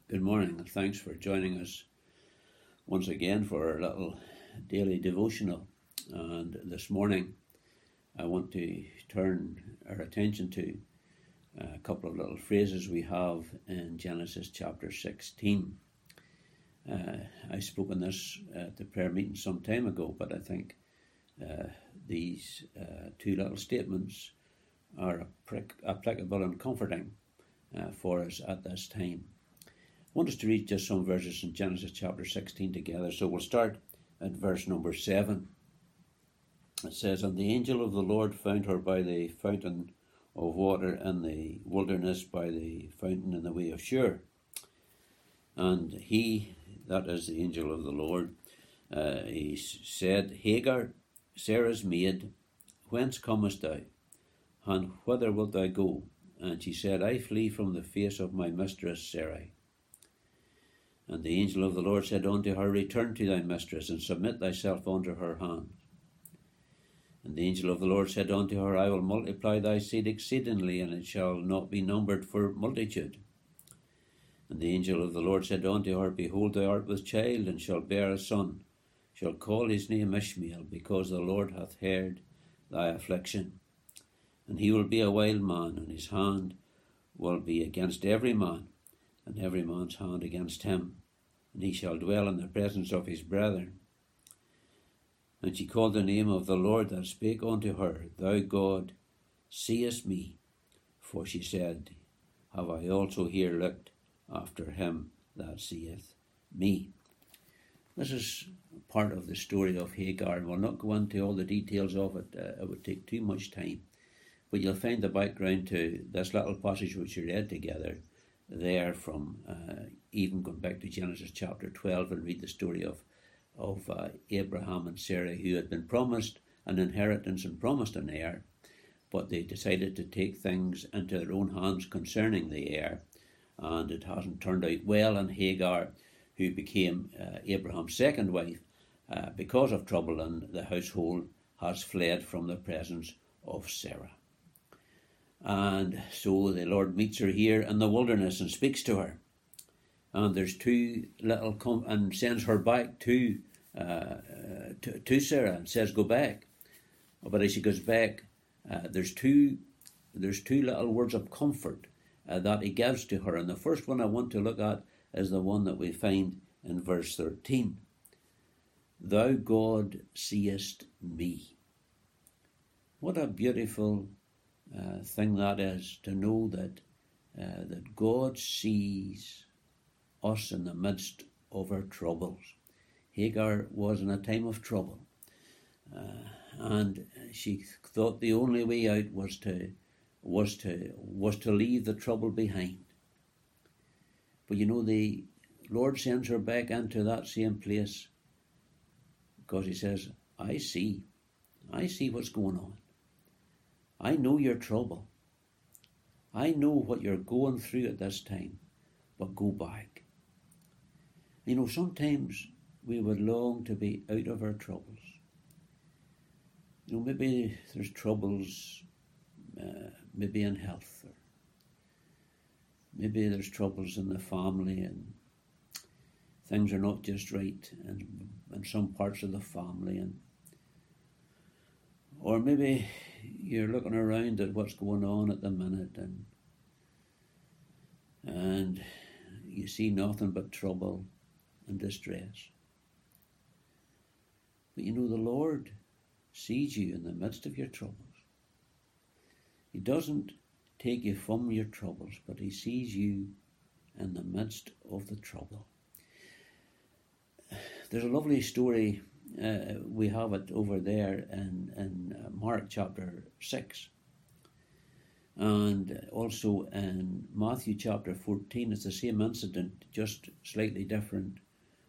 Good morning, and thanks for joining us once again for our little daily devotional. And this morning, I want to turn our attention to a couple of little phrases we have in Genesis chapter 16. I spoke on this at the prayer meeting some time ago, but I think these two little statements are applicable and comforting for us at this time. I want us to read just some verses in Genesis chapter 16 together. So we'll start at verse number 7. It says, "And the angel of the Lord found her by the fountain of water in the wilderness, by the fountain in the way of Shur. And he," that is the angel of the Lord, he said, "Hagar, Sarah's maid, whence comest thou? And whither wilt thou go?" And she said, "I flee from the face of my mistress Sarai." And the angel of the Lord said unto her, "Return to thy mistress, and submit thyself unto her hands." And the angel of the Lord said unto her, "I will multiply thy seed exceedingly, and it shall not be numbered for multitude." And the angel of the Lord said unto her, "Behold, thou art with child, and shalt bear a son, shall call his name Ishmael, because the Lord hath heard thy affliction. And he will be a wild man, and his hand will be against every man, and every man's hand against him. And he shall dwell in the presence of his brethren." And she called the name of the Lord that spake unto her, "Thou God, seest me." For she said, "Have I also here looked after him that seeth me?" This is part of the story of Hagar, and we'll not go into all the details of it. It would take too much time. But you'll find the background to this little passage which we read together there from even going back to Genesis chapter 12 and read the story of Abraham and Sarah, who had been promised an inheritance and promised an heir, but they decided to take things into their own hands concerning the heir, and it hasn't turned out well. And Hagar, who became Abraham's second wife, because of trouble in the household, has fled from the presence of Sarah. And so the Lord meets her here in the wilderness and speaks to her. And there's and sends her back to Sarah and says, "Go back." But as she goes back, there's two little words of comfort that he gives to her. And the first one I want to look at is the one that we find in verse 13. "Thou God seest me." What a beautiful thing that is, to know that God sees us in the midst of our troubles. Hagar was in a time of trouble, and she thought the only way out was to leave the trouble behind. But the Lord sends her back into that same place, because he says, I see what's going on. I know your trouble. I know what you're going through at this time, but go back. Sometimes we would long to be out of our troubles. Maybe there's troubles, maybe in health, or maybe there's troubles in the family, and things are not just right in some parts of the family, or maybe you're looking around at what's going on at the minute, and you see nothing but trouble and distress. But the Lord sees you in the midst of your troubles. He doesn't take you from your troubles, but he sees you in the midst of the trouble. There's a lovely story. We have it over there in Mark chapter 6. And also in Matthew chapter 14, it's the same incident, just slightly different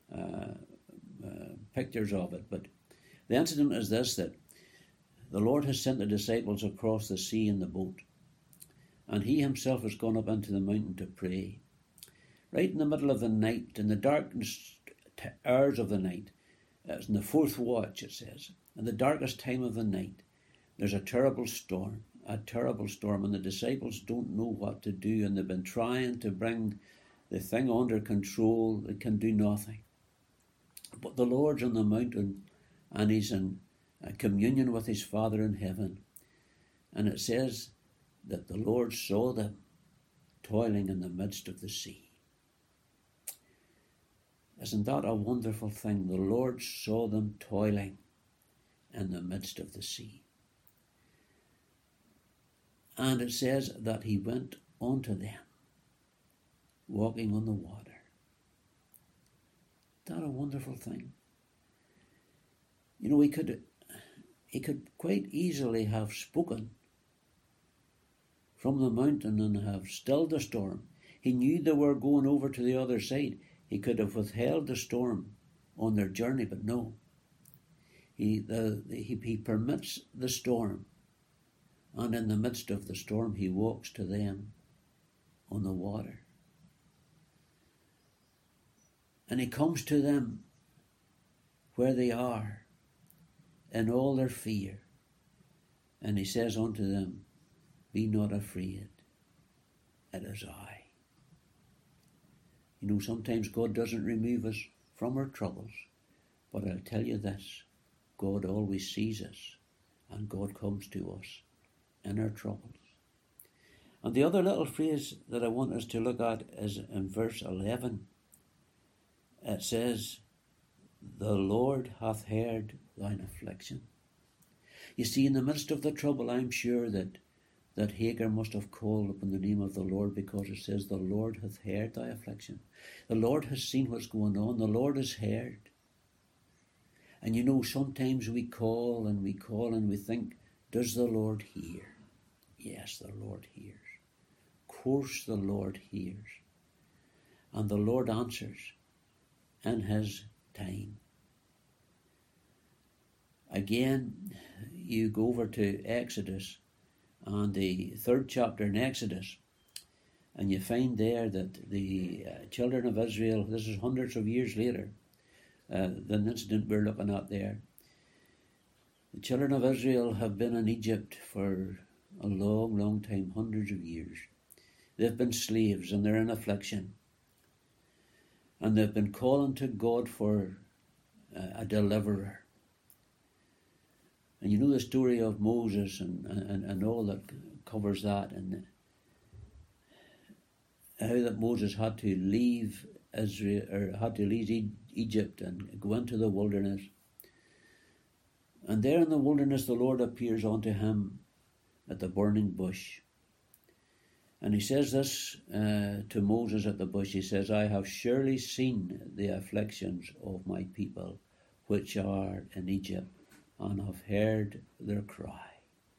pictures of it. But the incident is this, that the Lord has sent the disciples across the sea in the boat, and he himself has gone up into the mountain to pray. Right in the middle of the night, in the darkest hours of the night, it's in the fourth watch, it says, in the darkest time of the night, there's a terrible storm, and the disciples don't know what to do, and they've been trying to bring the thing under control, it can do nothing. But the Lord's on the mountain, and he's in communion with his Father in heaven. And it says that the Lord saw them toiling in the midst of the sea. Isn't that a wonderful thing? The Lord saw them toiling in the midst of the sea. And it says that he went unto them, walking on the water. Isn't that a wonderful thing? You know, he could quite easily have spoken from the mountain and have stilled the storm. He knew they were going over to the other side. He could have withheld the storm on their journey, but no. He permits the storm, and in the midst of the storm he walks to them on the water. And he comes to them where they are in all their fear. And he says unto them, be not afraid, it is I. You know, sometimes God doesn't remove us from our troubles, but I'll tell you this, God always sees us, and God comes to us in our troubles. And the other little phrase that I want us to look at is in verse 11. It says, the Lord hath heard thine affliction. You see, in the midst of the trouble, I'm sure that Hagar must have called upon the name of the Lord, because it says, the Lord hath heard thy affliction. The Lord has seen what's going on. The Lord has heard. And you know, sometimes we call and we think, does the Lord hear? Yes, the Lord hears. Of course the Lord hears. And the Lord answers in his time. Again, you go over to Exodus, and the 3rd chapter in Exodus, and you find there that the children of Israel, this is hundreds of years later, the incident we're looking at there, the children of Israel have been in Egypt for a long, long time, hundreds of years. They've been slaves and they're in affliction. And they've been calling to God for a deliverer. And you know the story of Moses and all that covers that, and how that Moses had to leave Israel, or had to leave Egypt and go into the wilderness. And there in the wilderness the Lord appears unto him at the burning bush. And he says this to Moses at the bush. He says, I have surely seen the afflictions of my people which are in Egypt, and have heard their cry.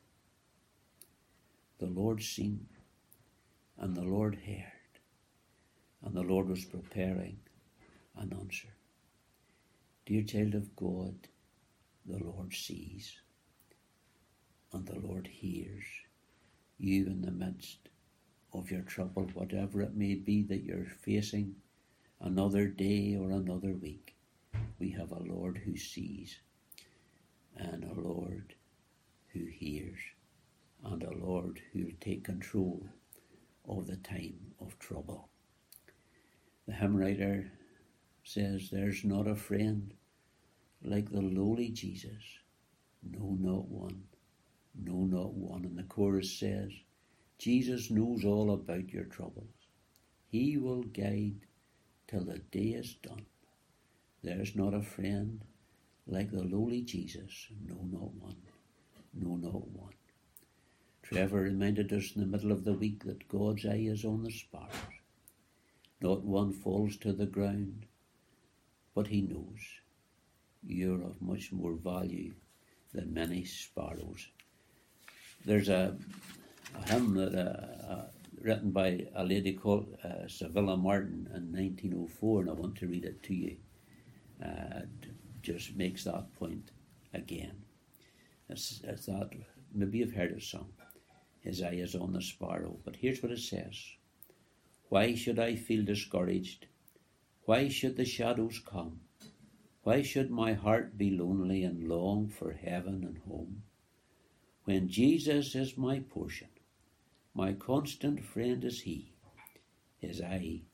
The Lord seen, and the Lord heard, and the Lord was preparing an answer. Dear child of God, the Lord sees, and the Lord hears you in the midst of your trouble, whatever it may be that you're facing, another day or another week. We have a Lord who sees, and a Lord who hears, and a Lord who will take control of the time of trouble. The hymn writer says, there's not a friend like the lowly Jesus, no, not one, no, not one. And the chorus says, Jesus knows all about your troubles. He will guide till the day is done. There's not a friend like the lowly Jesus, no, not one, no, not one. Trevor reminded us in the middle of the week that God's eye is on the sparrows. Not one falls to the ground, but he knows you're of much more value than many sparrows. There's a hymn that written by a lady called Sevilla Martin in 1904, and I want to read it to you. It just makes that point again. It's that, maybe you've heard his song, his eye is on the sparrow, but here's what it says. Why should I feel discouraged? Why should the shadows come? Why should my heart be lonely and long for heaven and home? When Jesus is my portion, my constant friend is he, his eye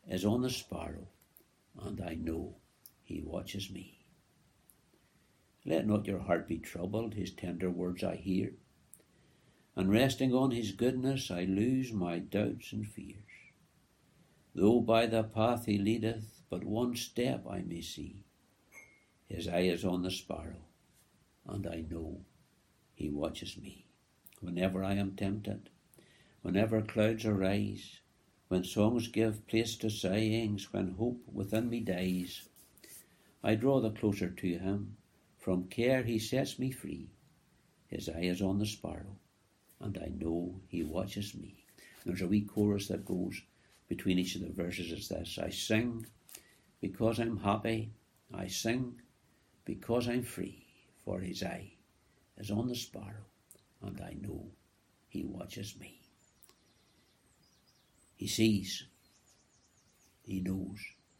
is on the sparrow, and I know he watches me. Let not your heart be troubled, his tender words I hear, and resting on his goodness I lose my doubts and fears. Though by the path he leadeth, but one step I may see, his eye is on the sparrow, and I know he watches me. Whenever I am tempted, whenever clouds arise, when songs give place to sighings, when hope within me dies, I draw the closer to him, from care he sets me free. His eye is on the sparrow, and I know he watches me. There's a wee chorus that goes between each of the verses as this: I sing because I'm happy, I sing because I'm free, for his eye is on the sparrow, and I know he watches me. He sees, he knows,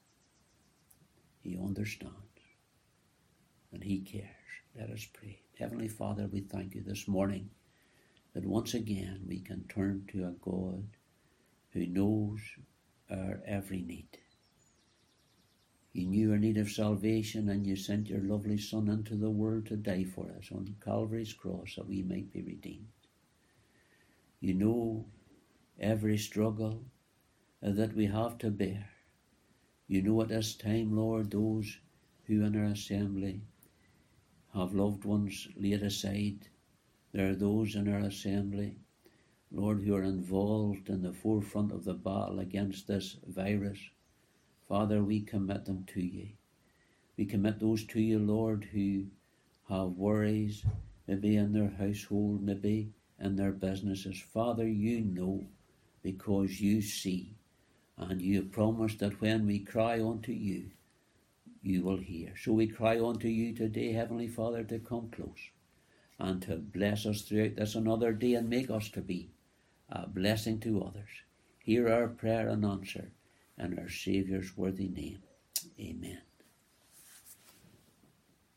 he understands, and he cares. Let us pray. Heavenly Father, we thank you this morning that once again we can turn to a God who knows our every need. You knew our need of salvation, and you sent your lovely Son into the world to die for us on Calvary's cross that we might be redeemed. You know every struggle that we have to bear. You know at this time, Lord, those who in our assembly have loved ones laid aside. There are those in our assembly, Lord, who are involved in the forefront of the battle against this virus. Father, we commit them to you. We commit those to you, Lord, who have worries, maybe in their household, maybe in their businesses. Father, you know, because you see, and you have promised that when we cry unto you, you will hear. So we cry unto you today, Heavenly Father, to come close and to bless us throughout this another day and make us to be a blessing to others. Hear our prayer and answer in our Saviour's worthy name. Amen.